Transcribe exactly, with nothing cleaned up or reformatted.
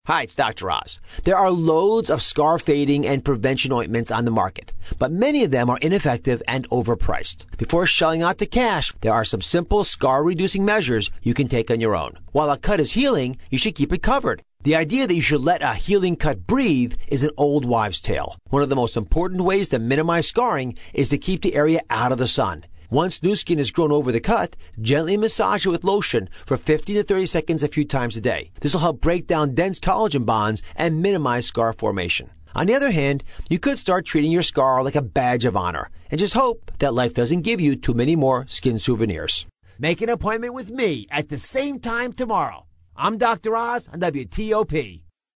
Hi, it's Doctor Oz. There are loads of scar fading and prevention ointments on the market, but many of them are ineffective and overpriced. Before shelling out the cash, there are some simple scar-reducing measures you can take on your own. While a cut is healing, you should keep it covered. The idea that you should let a healing cut breathe is an old wives' tale. One of the most important ways to minimize scarring is to keep the area out of the sun. Once new skin has grown over the cut, gently massage it with lotion for fifteen to thirty seconds a few times a day. This will help break down dense collagen bonds and minimize scar formation. On the other hand, you could start treating your scar like a badge of honor and just hope that life doesn't give you too many more skin souvenirs. Make an appointment with me at the same time tomorrow. I'm Doctor Oz on W T O P.